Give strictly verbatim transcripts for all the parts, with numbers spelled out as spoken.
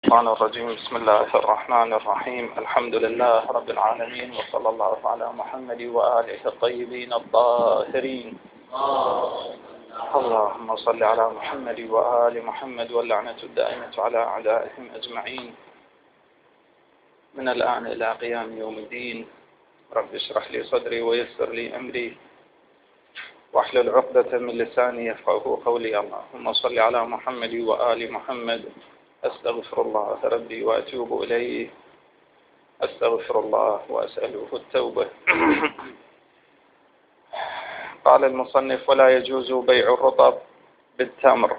الشيطان الرجيم. بسم الله الرحمن الرحيم. الحمد لله رب العالمين، وصلى الله على محمد وآله الطيبين الطاهرين. اللهم صل على محمد وآل محمد، واللعنة الدائمة على أعدائهم أجمعين من الآن إلى قيام يوم الدين. رب اشرح لي صدري ويسر لي أمري واحلل عقدة من لساني يفقهوا قولي. اللهم صل على محمد وآل محمد. أستغفر الله ربي وأتوب إليه، أستغفر الله وأسأله التوبة. قال المصنف: ولا يجوز بيع الرطب بالتمر.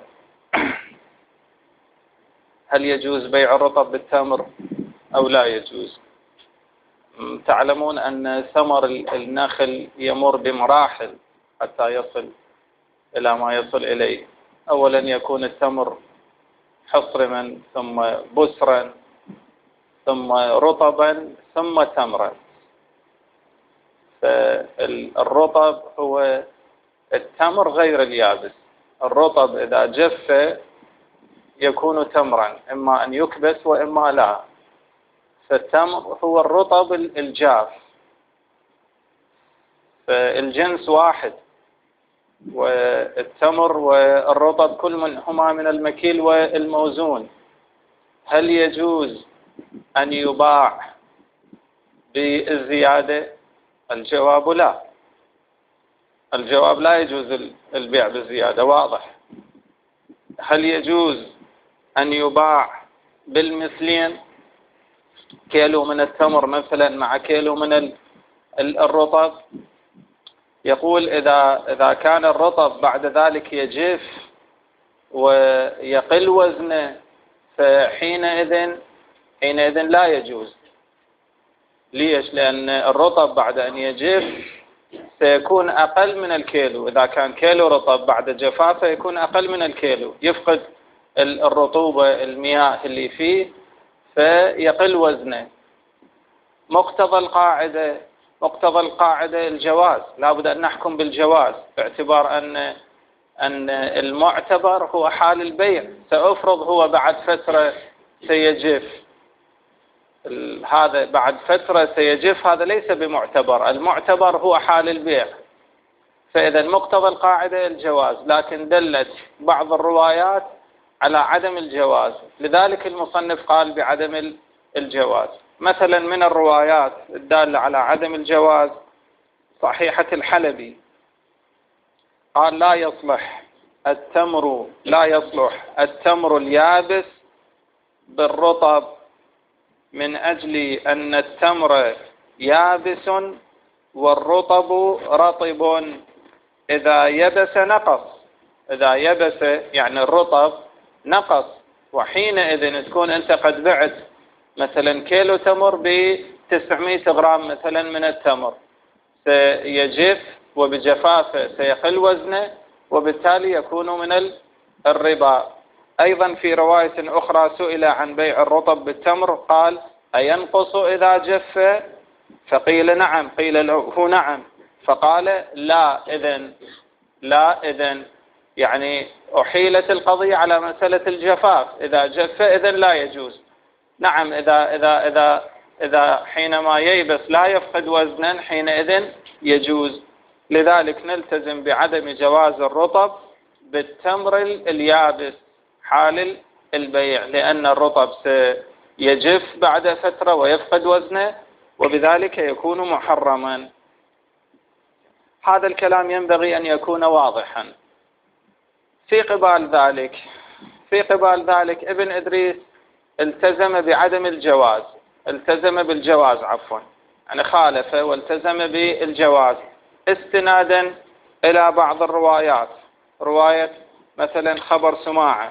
هل يجوز بيع الرطب بالتمر أو لا يجوز؟ تعلمون أن ثمر النخل يمر بمراحل حتى يصل إلى ما يصل إليه. أولا يكون التمر حصرما، ثم بسرا، ثم رطبا، ثم تمرا. فالرطب هو التمر غير اليابس. الرطب إذا جف يكون تمرا، إما أن يكبس وإما لا. فالتمر هو الرطب الجاف، فالجنس واحد، والتمر والرطب كل منهما من المكيل والموزون. هل يجوز أن يباع بالزيادة؟ الجواب لا. الجواب لا يجوز البيع بالزيادة، واضح. هل يجوز أن يباع بالمثلين؟ كيلو من التمر مثلا مع كيلو من الرطب. يقول إذا إذا كان الرطب بعد ذلك يجف ويقل وزنه فحينئذ حينئذ لا يجوز. ليش؟ لأن الرطب بعد أن يجف سيكون أقل من الكيلو. إذا كان كيلو رطب بعد جفافه يكون أقل من الكيلو، يفقد الرطوبة المياه اللي فيه فيقل وزنه. مقتضى القاعدة مقتضى القاعدة الجواز، لا بد أن نحكم بالجواز، باعتبار أن أن المعتبر هو حال البيع. سأفرض هو بعد فترة سيجف، هذا بعد فترة سيجف، هذا ليس بمعتبر. المعتبر هو حال البيع. فإذا مقتضى القاعدة الجواز، لكن دلت بعض الروايات على عدم الجواز، لذلك المصنف قال بعدم الجواز. مثلا من الروايات الدالة على عدم الجواز صحيحة الحلبي، قال: لا يصلح التمر لا يصلح التمر اليابس بالرطب، من أجل أن التمر يابس والرطب رطب، إذا يبس نقص. إذا يبس يعني الرطب نقص، وحينئذ تكون أنت قد بعت مثلا كيلو تمر ب تسعمائة غرام مثلا من التمر، سيجف وبجفافه سيقل وزنه، وبالتالي يكون من الربا. أيضا في رواية أخرى سئل عن بيع الرطب بالتمر، قال: أينقص إذا جف؟ فقيل نعم، قيل له نعم، فقال: لا إذن لا إذن يعني أحيلت القضية على مسألة الجفاف. إذا جف إذن لا يجوز. نعم، إذا إذا إذا إذا حينما ييبس لا يفقد وزنا حينئذ يجوز. لذلك نلتزم بعدم جواز الرطب بالتمر اليابس حال البيع، لأن الرطب سيجف بعد فترة ويفقد وزنه، وبذلك يكون محرما. هذا الكلام ينبغي أن يكون واضحا. في قبال ذلك في قبال ذلك ابن إدريس التزم بعدم الجواز، التزم بالجواز عفوا يعني خالف والتزم بالجواز استنادا إلى بعض الروايات. رواية مثلا خبر سماعة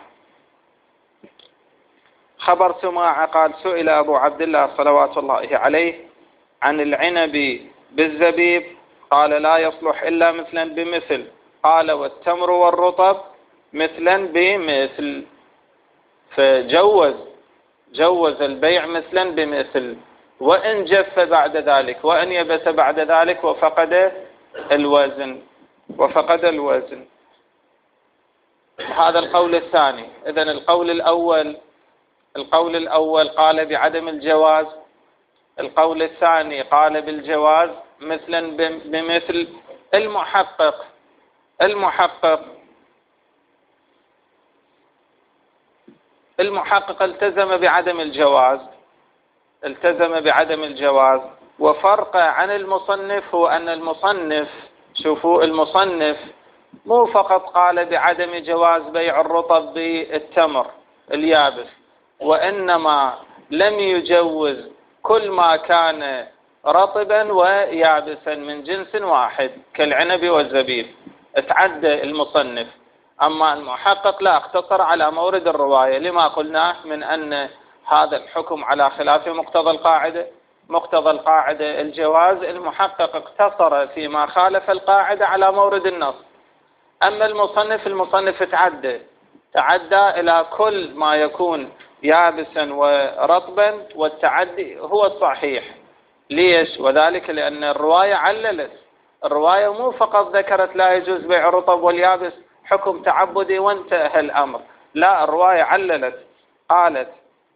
خبر سماعة قال: سئل أبو عبد الله صلوات الله عليه عن العنب بالزبيب، قال: لا يصلح إلا مثلا بمثل. قال: والتمر والرطب مثلا بمثل. فجوز جوز البيع مثلا بمثل، وإن جف بعد ذلك، وإن يبس بعد ذلك وفقد الوزن وفقد الوزن. هذا القول الثاني. إذن القول الأول القول الأول قال بعدم الجواز، القول الثاني قال بالجواز، مثلا بمثل المحقق. المحقق المحقق التزم بعدم الجواز، التزم بعدم الجواز. وفرق عن المصنف هو أن المصنف، شوفوا المصنف مو فقط قال بعدم جواز بيع الرطب بالتمر اليابس، وإنما لم يجوز كل ما كان رطبا ويابسا من جنس واحد كالعنب والزبيب، اتعدى المصنف. أما المحقق لا، اقتصر على مورد الرواية، لما قلناه من أن هذا الحكم على خلاف مقتضى القاعدة، مقتضى القاعدة الجواز، المحقق اقتصر فيما خالف القاعدة على مورد النص. أما المصنف، المصنف تعدى تعدى إلى كل ما يكون يابسا ورطبا، والتعدي هو الصحيح. ليش؟ وذلك لأن الرواية عللت، الرواية مو فقط ذكرت لا يجوز بيع الرطب واليابس حكم تعبدي وانتهى الأمر، لا، الرواية عللت، قالت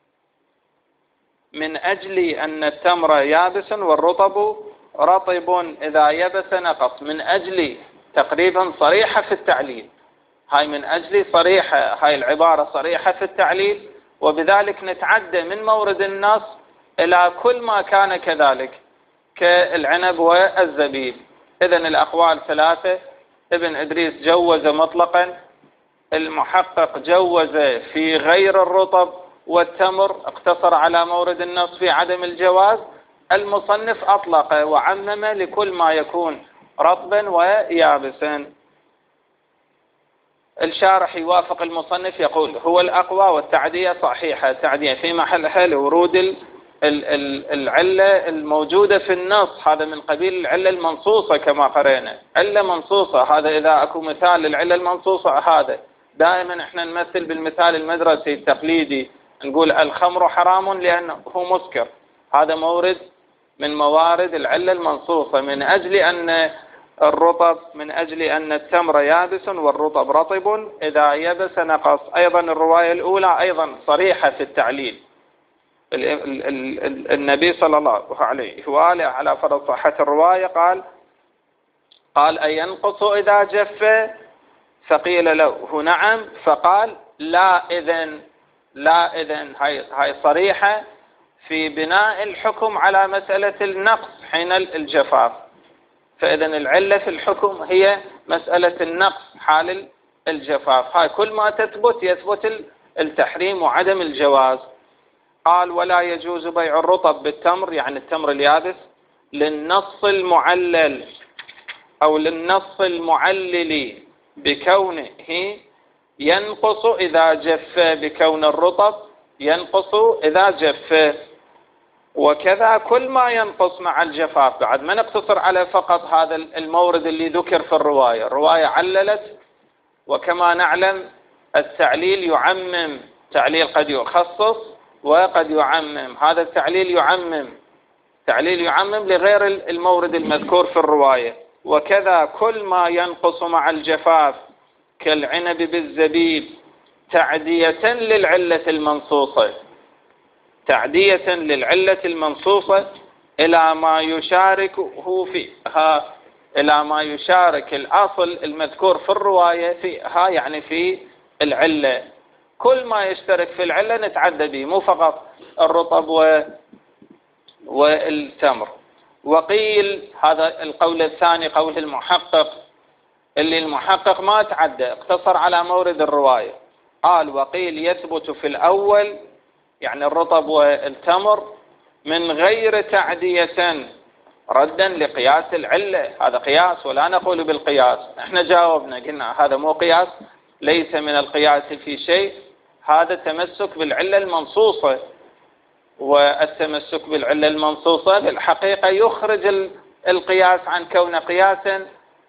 من أجل أن التمر يابس والرطب رطب إذا يبس نقص، من أجل، تقريبا صريحة في التعليل، هاي من أجل صريحة، هاي العبارة صريحة في التعليل، وبذلك نتعدى من مورد النص إلى كل ما كان كذلك كالعنب والزبيب. إذن الأقوال ثلاثة، ابن إدريس جوز مطلقا، المحقق جوز في غير الرطب والتمر، اقتصر على مورد النص في عدم الجواز، المصنف أطلق وعمم لكل ما يكون رطبا ويابسا. الشارح يوافق المصنف، يقول هو الأقوى والتعدية صحيحة، التعدية في محلها لورود العلة الموجودة في النص، هذا من قبيل العلة المنصوصة كما قرأنا، علة منصوصة، هذا إذا أكو مثال للعلة المنصوصة. هذا دائما احنا نمثل بالمثال المدرسي التقليدي، نقول الخمر حرام لأنه هو مسكر، هذا مورد من موارد العلة المنصوصة، من أجل أن الرطب، من أجل أن التمر يابس والرطب رطب إذا يبس نقص. أيضا الرواية الأولى أيضا صريحة في التعليل، النبي صلى الله عليه وآله على فرض صحة الرواية قال قال أينقص إذا جف؟ فقيل له نعم، فقال لا إذن، لا إذن. هاي هاي صريحة في بناء الحكم على مسألة النقص حين الجفاف، فإذن العلة في الحكم هي مسألة النقص حال الجفاف، هاي كل ما تثبت يثبت التحريم وعدم الجواز. قال ولا يجوز بيع الرطب بالتمر، يعني التمر اليابس، للنص المعلل أو للنص المعلل بكونه ينقص إذا جف، بكون الرطب ينقص إذا جف، وكذا كل ما ينقص مع الجفاف. بعد ما نقتصر على فقط هذا المورد اللي ذكر في الرواية، الرواية عللت، وكما نعلم التعليل يعمم، تعليل قد يخصص وقد يعمم، هذا التعليل يعمم، تعليل يعمم لغير المورد المذكور في الرواية. وكذا كل ما ينقص مع الجفاف كالعنب بالزبيب تعدية للعلة المنصوصة، تعدية للعلة المنصوصة إلى ما يشاركه فيها، إلى ما يشارك الأصل المذكور في الرواية فيها، يعني في العلة، كل ما يشترك في العلة نتعدى به، مو فقط الرطب و... والتمر. وقيل، هذا القول الثاني قول المحقق، اللي المحقق ما تعدى، اقتصر على مورد الرواية، قال وقيل يثبت في الأول، يعني الرطب والتمر، من غير تعدية، ردا لقياس العلة، هذا قياس ولا نقول بالقياس. احنا جاوبنا قلنا هذا مو قياس، ليس من القياس في شيء، هذا تمسك بالعلة المنصوصة، والتمسك بالعلة المنصوصة في الحقيقة يخرج القياس عن كونه قياسا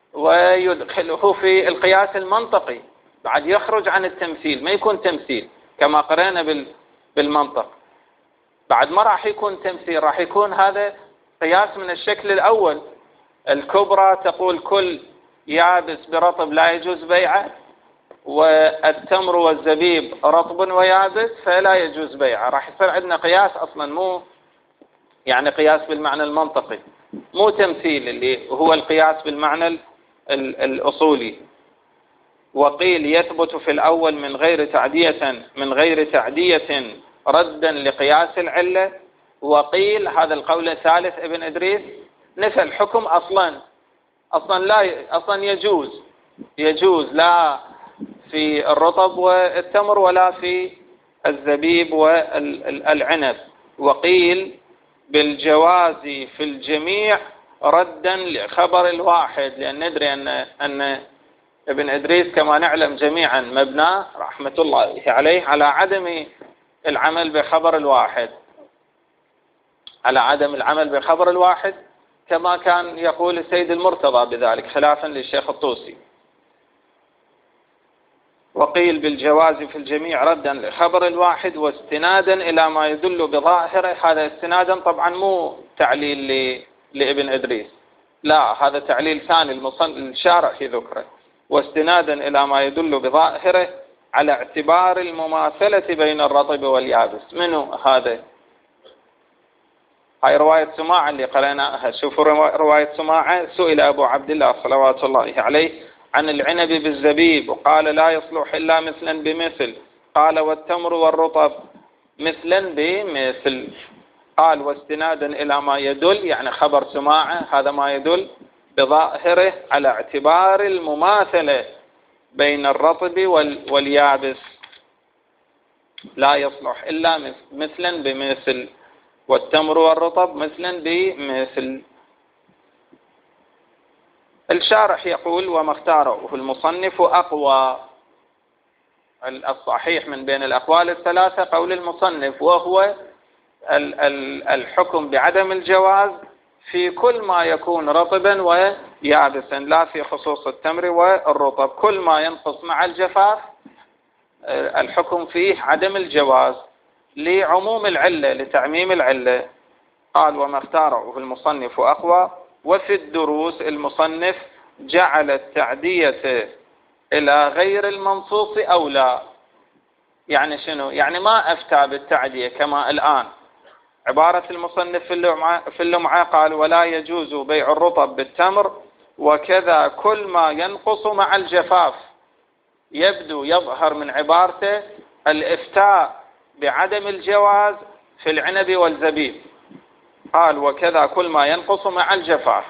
ويدخله في القياس المنطقي، بعد يخرج عن التمثيل، ما يكون تمثيل كما قرأنا بالمنطق، بعد ما راح يكون تمثيل، راح يكون هذا قياس من الشكل الأول. الكبرى تقول كل يابس برطب لا يجوز بيعه، والتمر والزبيب رطب ويابس فلا يجوز بيعه. راح يصير عندنا قياس أصلا مو يعني قياس بالمعنى المنطقي، مو تمثيل اللي هو القياس بالمعنى الأصولي. وقيل يثبت في الأول من غير تعدية من غير تعدية ردا لقياس العلة. وقيل هذا القول الثالث ابن إدريس نفى الحكم أصلا أصلا لا أصلا يجوز يجوز لا في الرطب والتمر ولا في الزبيب والعنب. وقيل بالجواز في الجميع ردا لخبر الواحد، لأن ندري أن أن ابن إدريس كما نعلم جميعا مبناه رحمة الله عليه على عدم العمل بخبر الواحد، على عدم العمل بخبر الواحد، كما كان يقول السيد المرتضى بذلك خلافا للشيخ الطوسي. وقيل بالجواز في الجميع ردا لخبر الواحد واستنادا إلى ما يدل بظاهره. هذا استنادا طبعا مو تعليل لابن إدريس، لا هذا تعليل ثاني الشارع في ذكره. واستنادا إلى ما يدل بظاهره على اعتبار المماثلة بين الرطب واليابس. منه هذا؟ هاي رواية سماعة اللي قرأناها. شوفوا رواية سماعة، سئل أبو عبد الله صلوات الله عليه عن العنب بالزبيب وقال لا يصلح إلا مثلا بمثل، قال والتمر والرطب مثلا بمثل. قال واستنادا إلى ما يدل، يعني خبر سماعة هذا ما يدل بظاهره على اعتبار المماثلة بين الرطب واليابس، لا يصلح إلا مثلا بمثل، والتمر والرطب مثلا بمثل. الشارح يقول وما اختاره المصنف أقوى. الصحيح من بين الأقوال الثلاثة قول المصنف، وهو الحكم بعدم الجواز في كل ما يكون رطبا ويابسا، لا في خصوص التمر والرطب. كل ما ينقص مع الجفاف الحكم فيه عدم الجواز لعموم العلة، لتعميم العلة. قال وما اختاره المصنف أقوى. وفي الدروس المصنف جعل التعدية إلى غير المنصوص أولى. يعني شنو؟ يعني ما أفتى بالتعدية كما الآن. عبارة المصنف في اللمعة, في اللمعة قال ولا يجوز بيع الرطب بالتمر وكذا كل ما ينقص مع الجفاف. يبدو يظهر من عبارته الإفتاء بعدم الجواز في العنب والزبيب. قال وكذا كل ما ينقص مع الجفاف.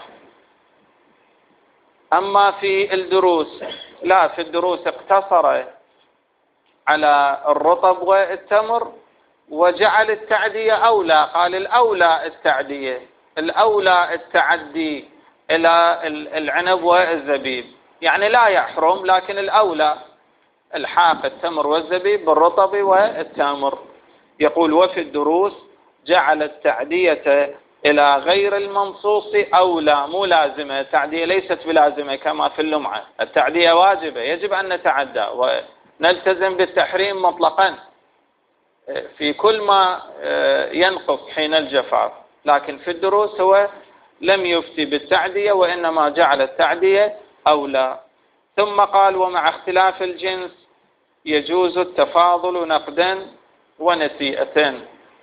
أما في الدروس لا، في الدروس اقتصر على الرطب والتمر وجعل التعدية أولى. قال الأولى التعدية، الأولى التعدي إلى العنب والزبيب، يعني لا يحرم لكن الأولى الحاق التمر والزبيب بالرطب والتمر. يقول وفي الدروس جعل التعدية إلى غير المنصوص أولى، مو لازمة. التعدية ليست بلازمة كما في اللمعة، التعدية واجبة، يجب أن نتعدى ونلتزم بالتحريم مطلقا في كل ما ينقص حين الجفاف. لكن في الدروس هو لم يفتي بالتعدية وإنما جعل التعدية أولى. ثم قال ومع اختلاف الجنس يجوز التفاضل نقدا ونسيئة.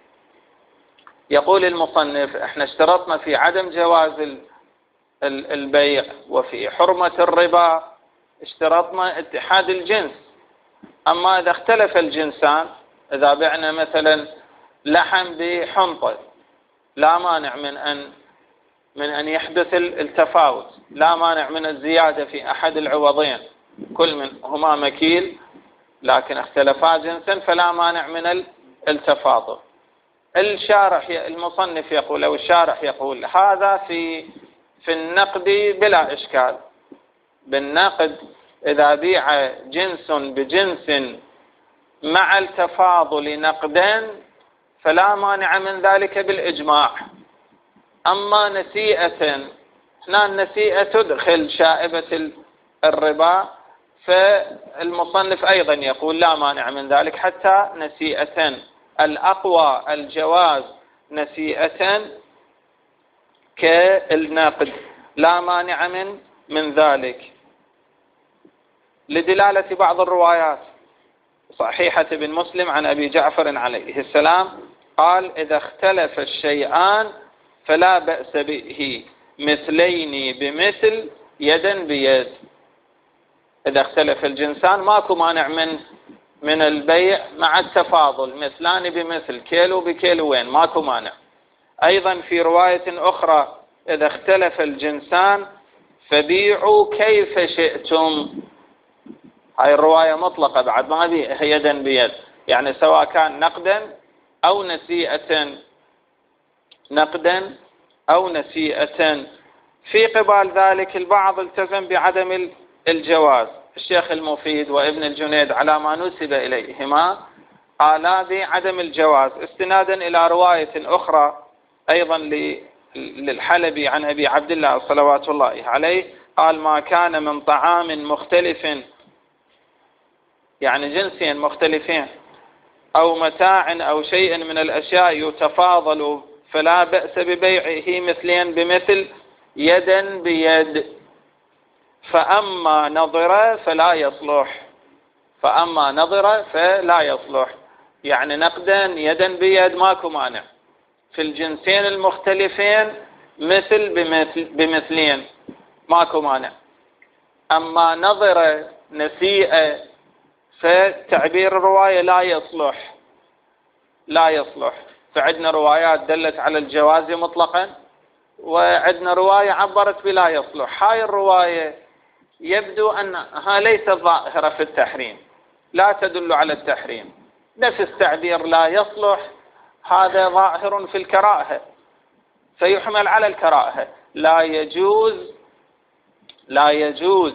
يقول المصنف احنا اشترطنا في عدم جواز البيع وفي حرمة الربا اشترطنا اتحاد الجنس. أما إذا اختلف الجنسان، إذا بعنا مثلا لحم بحنطة لا مانع من أن من أن يحدث التفاوت، لا مانع من الزيادة في أحد العوضين، كل منهما مكيل لكن اختلفا جنسا فلا مانع من التفاضل. الشارح المصنف يقول أو الشارح يقول هذا في في النقد بلا إشكال. بالنقد إذا بيع جنس بجنس مع التفاضل نقدا فلا مانع من ذلك بالإجماع. أما نسيئة، هنا النسيئة تدخل شائبة الربا، فالمصنف أيضا يقول لا مانع من ذلك حتى نسيئة. الأقوى الجواز نسيئة كالنقد، لا مانع من من ذلك. لدلالة بعض الروايات صحيحة ابن مسلم عن أبي جعفر عليه السلام قال: إذا اختلف الشيئان فلا بأس به، مثلين بمثل، يدا بيد. إذا اختلف الجنسان ماكو مانع من من البيع مع التفاضل، مثلان بمثل، كيلو بكيلوين، ماكو مانع. أيضا في رواية أخرى: إذا اختلف الجنسان فبيعوا كيف شئتم. هاي الرواية مطلقة بعد، ما بيها يدا بيد، يعني سواء كان نقدا أو نسيئة، نقدا أو نسيئة. في قبال ذلك البعض التزم بعدم الجواز. الشيخ المفيد وابن الجنيد على ما نسب إليهما قالا بعدم الجواز، استنادا إلى رواية أخرى أيضا للحلبي عن أبي عبد الله صلوات الله عليه قال: ما كان من طعام مختلف، يعني جنسين مختلفين، أو متاع أو شيء من الأشياء يتفاضل، فلا بأس ببيعه مثلين بمثل، يدا بيد. فأما نظر فلا يصلح، فأما نظر فلا يصلح، يعني نقدا يدا بيد ماكو مانع. في الجنسين المختلفين مثل بمثل بمثلين ماكو مانع. أما نظر نسيئة فتعبير الرواية لا يصلح، لا يصلح. فعندنا روايات دلت على الجواز مطلقا، وعندنا رواية عبرت بلا يصلح. هاي الرواية يبدو أنها ليست ظاهرة في التحريم، لا تدل على التحريم. نفس تعبير لا يصلح هذا ظاهر في الكراهة، فيحمل على الكراهة. لا يجوز، لا يجوز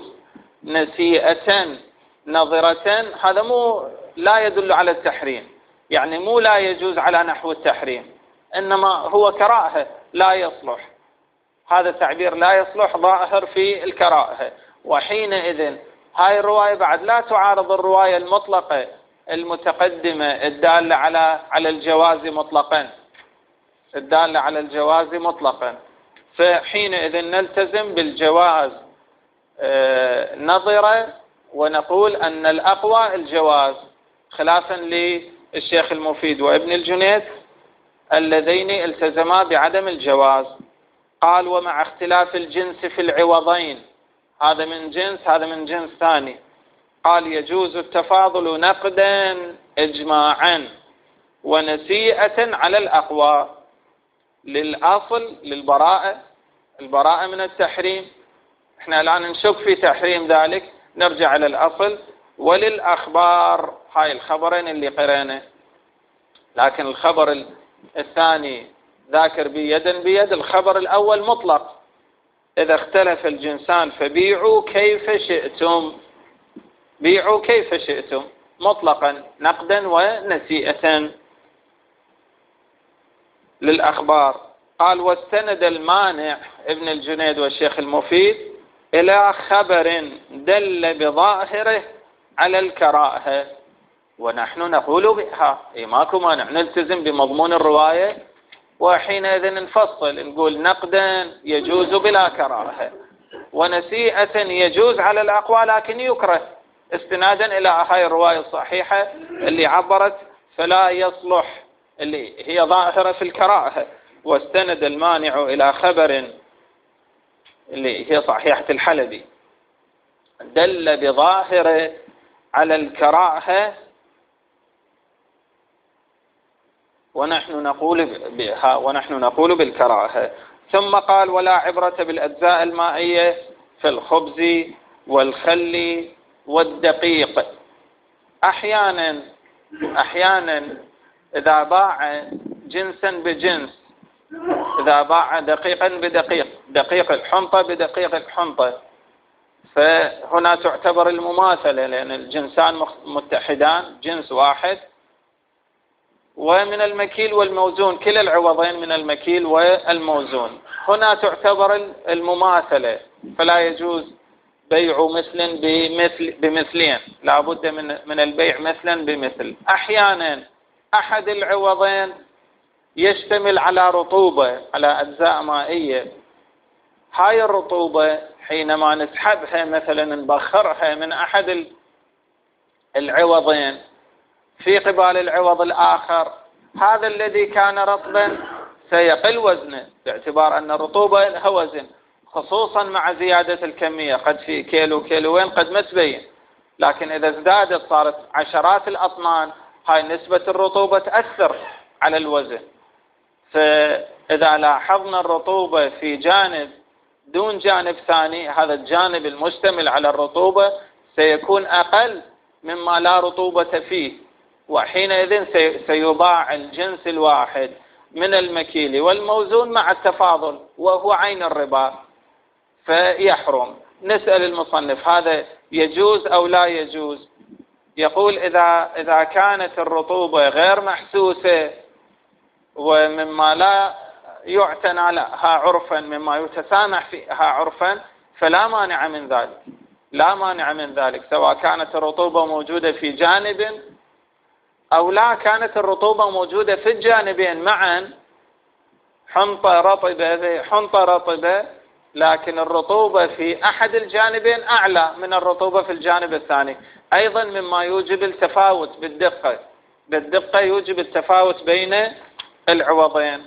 نسيئة نظرة، هذا مو لا يدل على التحريم، يعني مو لا يجوز على نحو التحريم، إنما هو كراهة لا يصلح. هذا التعبير لا يصلح ظاهر في الكراهة. وحينئذ هاي الرواية بعد لا تعارض الرواية المطلقة المتقدمة الدالة على على الجواز مطلقا، الدالة على الجواز مطلقا. فحينئذ نلتزم بالجواز آه نظرة، ونقول أن الأقوى الجواز، خلافا للشيخ المفيد وابن الجنيد اللذين التزما بعدم الجواز. قال: ومع اختلاف الجنس في العوضين، هذا من جنس هذا من جنس ثاني. قال: يجوز التفاضل نقدا إجماعا ونسيئة على الأقوى. للأصل للبراءة، البراءة من التحريم، احنا الآن نشك في تحريم ذلك، نرجع إلى الأصل. وللأخبار، هاي الخبرين اللي قرأنا، لكن الخبر الثاني ذاكر بيدا بيد، الخبر الأول مطلق: إذا اختلف الجنسان فبيعوا كيف شئتم، بيعوا كيف شئتم مطلقا، نقدا ونسيئة. للأخبار. قال: واستند المانع ابن الجنيد والشيخ المفيد إلى خبر دل بظاهره على الكراهة، ونحن نقول بها، إيه ماكو مانع، نلتزم بمضمون الرواية، وحينئذ نفصل نقول نقدا يجوز بلا كراهة، ونسيئة يجوز على الأقوى لكن يكره، استنادا إلى هاي الرواية الصحيحة اللي عبرت فلا يصلح، اللي هي ظاهرة في الكراهة. واستند المانع إلى خبر اللي هي صحيحة الحلبي دل بظاهره على الكراهة، ونحن نقول بها ونحن نقول بالكراهة. ثم قال: ولا عبرة بالأجزاء المائية في الخبز والخل والدقيق. أحيانا أحيانا إذا باع جنسا بجنس، إذا باع دقيقا بدقيق، دقيق الحنطة بدقيق الحنطة، فهنا تعتبر المماثلة، لأن الجنسان متحدان، جنس واحد. ومن المكيل والموزون، كلا العوضين من المكيل والموزون، هنا تعتبر المماثلة، فلا يجوز بيع مثل بمثل بمثلين، لا بد من من البيع مثلا بمثل. أحيانا أحد العوضين يشتمل على رطوبة، على أجزاء مائية، هاي الرطوبة حينما نسحبها مثلا نبخرها من أحد العوضين في قبال العوض الآخر، هذا الذي كان رطبا سيقل وزنه باعتبار أن الرطوبة لها وزن، خصوصا مع زيادة الكمية، قد في كيلو كيلوين قد ما تبين، لكن إذا ازدادت صارت عشرات الأطنان هاي نسبة الرطوبة تأثر على الوزن. فإذا لاحظنا الرطوبة في جانب دون جانب ثاني، هذا الجانب المشتمل على الرطوبة سيكون أقل مما لا رطوبة فيه، وحينئذ سيباع الجنس الواحد من المكيل والموزون مع التفاضل وهو عين الربا فيحرم. نسأل المصنف هذا يجوز أو لا يجوز؟ يقول إذا إذا كانت الرطوبة غير محسوسة ومما لا يعتنى لها عرفا، مما يتسامح فيها عرفا، فلا مانع من ذلك، لا مانع من ذلك، سواء كانت الرطوبة موجودة في جانب أو لا كانت الرطوبة موجودة في الجانبين معا، حنطة رطبة حنطة رطبة، لكن الرطوبة في أحد الجانبين أعلى من الرطوبة في الجانب الثاني، أيضا مما يوجب التفاوت بالدقة، بالدقة يوجب التفاوت بين العوضين.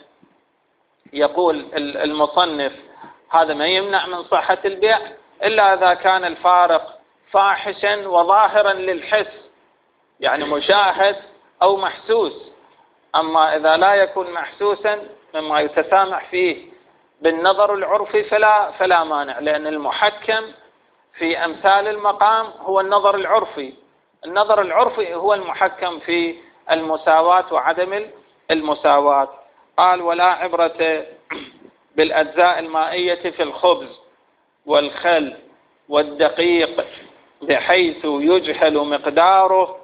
يقول المصنف هذا ما يمنع من صحة البيع إلا إذا كان الفارق فاحشا وظاهرا للحس، يعني مشاهد أو محسوس. أما إذا لا يكون محسوسا مما يتسامح فيه بالنظر العرفي فلا فلا مانع، لأن المحكم في أمثال المقام هو النظر العرفي، النظر العرفي هو المحكم في المساواة وعدم المساواة. قال ولا عبرة بالأجزاء المائية في الخبز والخل والدقيق بحيث يجهل مقداره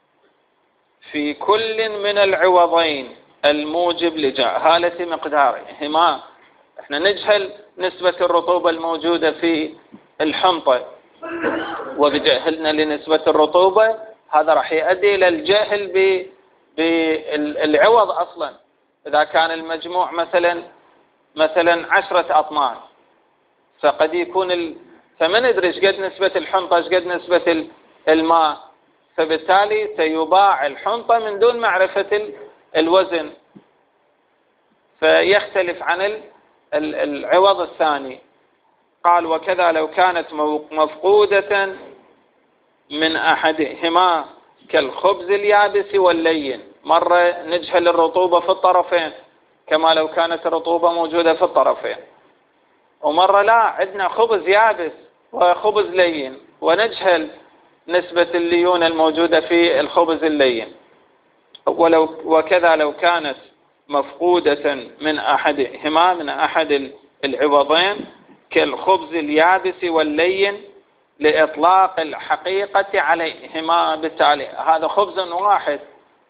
في كل من العوضين الموجب لجهالة مقدارهما. احنا نجهل نسبة الرطوبة الموجودة في الحنطة، وبجهلنا لنسبة الرطوبة هذا راح يؤدي إلى الجهل بالعوض أصلا. إذا كان المجموع مثلا مثلا عشرة أطنان، فقد يكون ال... فما ندري ايش قد نسبة الحنطة ايش قد نسبة الماء، فبالتالي سيباع الحنطة من دون معرفة الوزن، فيختلف عن العوض الثاني. قال وكذا لو كانت مفقودة من أحدهما كالخبز اليابس واللين، مرة نجهل الرطوبة في الطرفين كما لو كانت الرطوبة موجودة في الطرفين، ومرة لا، عندنا خبز يابس وخبز لين ونجهل نسبة الليونة الموجودة في الخبز اللين. ولو وكذا لو كانت مفقودة من أحدهما من أحد العوضين كالخبز اليابس واللين لإطلاق الحقيقة عليهما، بالتالي هذا خبز واحد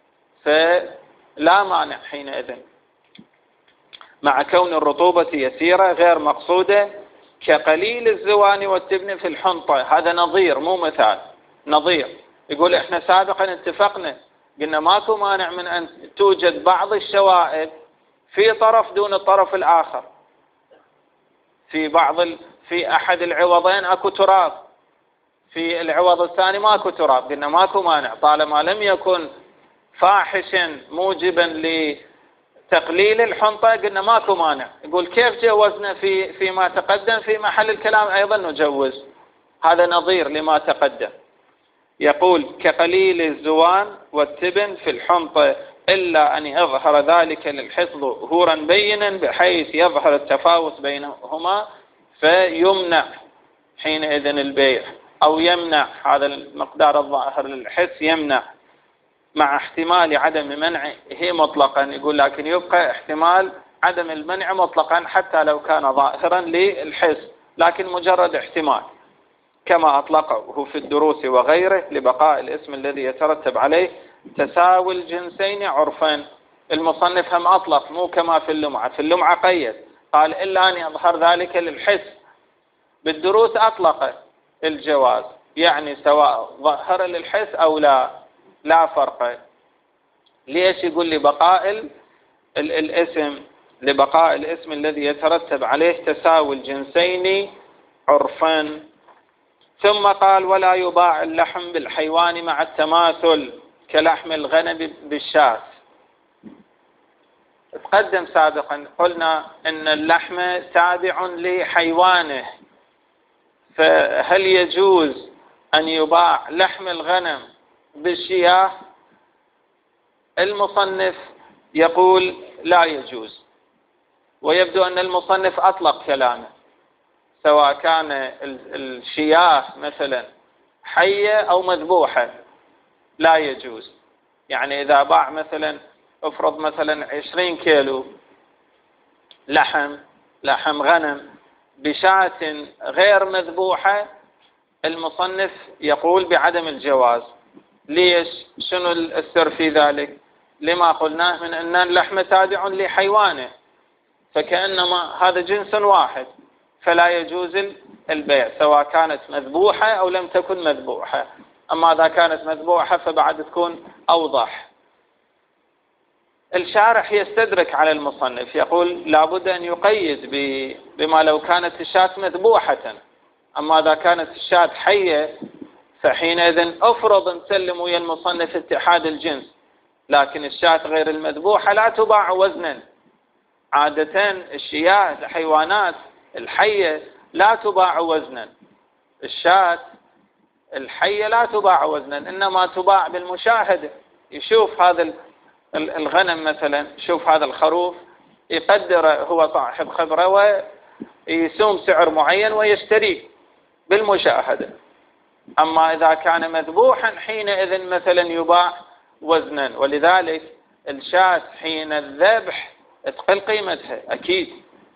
فلا مانع حينئذ مع كون الرطوبة يسيرة غير مقصودة كقليل الزوان والتبن في الحنطة. هذا نظير مو مثال، نظير. يقول احنا سابقا اتفقنا قلنا ماكو مانع من أن توجد بعض الشوائب في طرف دون الطرف الآخر، في بعض ال... في أحد العوضين أكو تراب، في العوض الثاني ماكو تراب، قلنا ماكو مانع طالما لم يكن فاحشا موجبا لتقليل الحنطة، قلنا ماكو مانع. يقول كيف جوزنا في فيما تقدم، في محل الكلام أيضا نجوز، هذا نظير لما تقدم. يقول كقليل الزوان والتبن في الحنطة إلا أن يظهر ذلك للحص ظهورا بينا بحيث يظهر التفاوت بينهما فيمنع حينئذ البيع، أو يمنع هذا المقدار الظاهر للحس يمنع مع احتمال عدم منعه مطلقا. يقول لكن يبقى احتمال عدم المنع مطلقا حتى لو كان ظاهرا للحس، لكن مجرد احتمال كما أطلقه في الدروس وغيره لبقاء الاسم الذي يترتب عليه تساوي الجنسين عرفا. المصنف هم أطلق مو كما في اللمعة، في اللمعة قيد قال إلا أن يظهر ذلك للحس، بالدروس أطلق الجواز، يعني سواء ظهر للحس أو لا لا فرق. ليش؟ يقول لي بقاء ال ال الاسم لبقاء الاسم الذي يترتب عليه تساوي الجنسين عرفا. ثم قال ولا يباع اللحم بالحيوان مع التماثل كلحم الغنم بالشاة. تقدم سابقا قلنا ان اللحم تابع لحيوانه، فهل يجوز ان يباع لحم الغنم بالشياه؟ المصنف يقول لا يجوز، ويبدو ان المصنف اطلق كلامه، سواء كان الشياه مثلا حية او مذبوحة لا يجوز. يعني اذا باع مثلا افرض مثلا عشرين كيلو لحم لحم غنم بشاة غير مذبوحة، المصنف يقول بعدم الجواز. ليش؟ شنو السر في ذلك؟ لما قلناه من ان اللحم تابع لحيوانه، فكأنما هذا جنس واحد، فلا يجوز البيع سواء كانت مذبوحة او لم تكن مذبوحة. اما اذا كانت مذبوحة فبعد تكون اوضح. الشارح يستدرك على المصنف، يقول لابد ان يقيد بما لو كانت الشاة مذبوحة. اما اذا كانت الشاة حية فحينئذ افرض نسلم ويا المصنف اتحاد الجنس، لكن الشاة غير المذبوحة لا تباع وزنا. عادة الشياه الحيوانات الحية لا تباع وزنا، الشاة الحية لا تباع وزنا، إنما تباع بالمشاهدة. يشوف هذا الغنم مثلا، يشوف هذا الخروف، يقدر هو صاحب خبرة ويسوم سعر معين ويشتريه بالمشاهدة. أما إذا كان مذبوحا حينئذ مثلا يباع وزنا، ولذلك الشاة حين الذبح تقل قيمتها أكيد،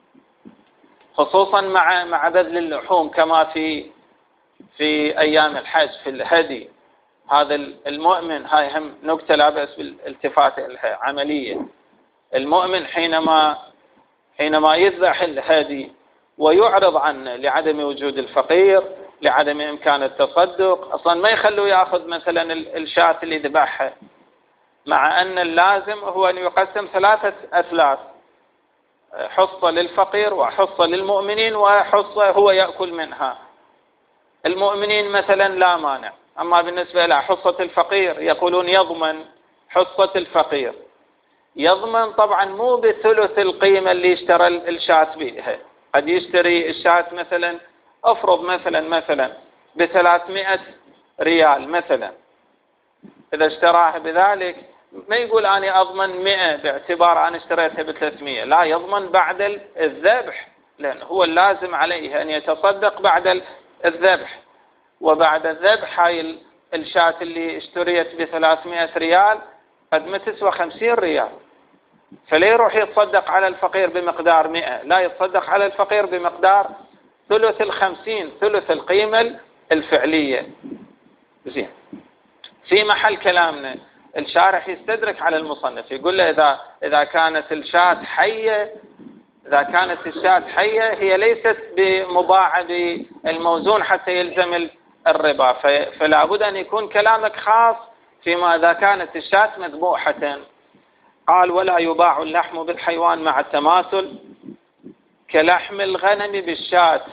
خصوصا مع مع بذل اللحوم كما في في أيام الحج في الهدي. هذا المؤمن، هاي هم نكتة لا بأس بالالتفات العملية. المؤمن حينما حينما يذبح الهدي ويعرض عنه لعدم وجود الفقير، لعدم إمكان التصدق، أصلا ما يخلوا يأخذ مثلا الشاة اللي ذبحها، مع أن اللازم هو أن يقسم ثلاثة أثلاث، حصة للفقير وحصة للمؤمنين وحصة هو يأكل منها. المؤمنين مثلا لا مانع، أما بالنسبة إلى حصة الفقير يقولون يضمن حصة الفقير. يضمن طبعا مو بثلث القيمة اللي اشترى الشاة بها، قد يشتري الشاة مثلا افرض مثلا مثلا بثلاثمائة ريال مثلا، إذا اشتراها بذلك ما يقول أنا أضمن مئة باعتبار أنا اشتريتها بثلاثمائة، لا، يضمن بعد الذبح، لأن هو اللازم عليه أن يتصدق بعد الذبح. وبعد الذبح هاي الشاة اللي اشتريت بثلاثمائة ريال قد ما تسوى خمسين ريال، فلا يروح يتصدق على الفقير بمقدار مئة، لا، يتصدق على الفقير بمقدار ثلث الخمسين، ثلث القيمة الفعلية. زين، في محل كلامنا الشارح يستدرك على المصنف، يقول له إذا إذا كانت الشاة حية إذا كانت الشاة حية هي ليست بمباعة بالموزون حتى يلزم الربا، فلا بد أن يكون كلامك خاص فيما إذا كانت الشاة مذبوحة. قال ولا يباع اللحم بالحيوان مع التماثل كلحم الغنم بالشاة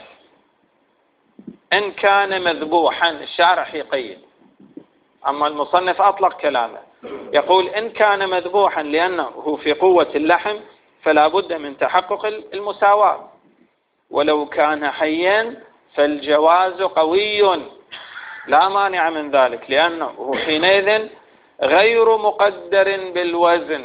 إن كان مذبوحا. الشارح يقيد، أما المصنف أطلق كلامه، يقول إن كان مذبوحا لأنه في قوة اللحم فلا بد من تحقق المساواة، ولو كان حيا فالجواز قوي لا مانع من ذلك، لأنه حينئذ غير مقدر بالوزن،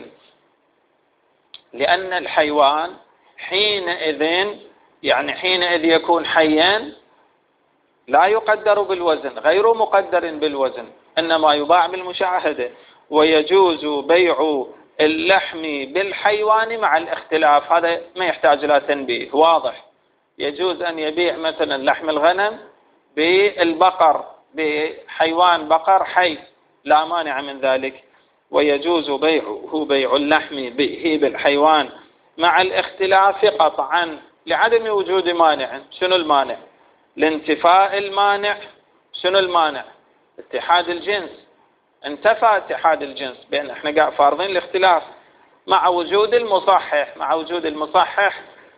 لأن الحيوان حينئذ يعني حينئذ يكون حيا لا يقدر بالوزن، غير مقدر بالوزن، إنما يباع بالمشاهدة. ويجوز بيع اللحم بالحيوان مع الاختلاف، هذا ما يحتاج إلى تنبيه، واضح. يجوز أن يبيع مثلا لحم الغنم بالبقر، بحيوان بقر حي، لا مانع من ذلك. ويجوز بيعه بيع اللحم به بالحيوان مع الاختلاف قطعا لعدم وجود مانع. شنو المانع؟ لانتفاء المانع. شنو المانع؟ اتحاد الجنس. انتفى اتحاد الجنس، بأن احنا قاعد فارضين الاختلاف. مع وجود المصحح مع وجود المصحح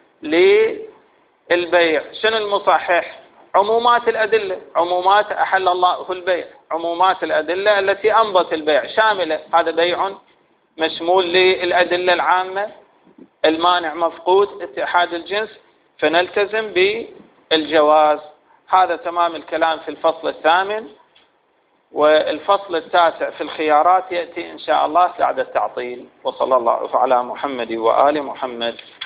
للبيع. شنو المصحح؟ عمومات الأدلة، عمومات أحل الله البيع، عمومات الأدلة التي أمضت البيع شاملة. هذا بيع مشمول للأدلة العامة، المانع مفقود، اتحاد الجنس، فنلتزم بالجواز. هذا تمام الكلام في الفصل الثامن. والفصل التاسع في الخيارات يأتي إن شاء الله بعد التعطيل. وصلى الله على محمد وآل محمد.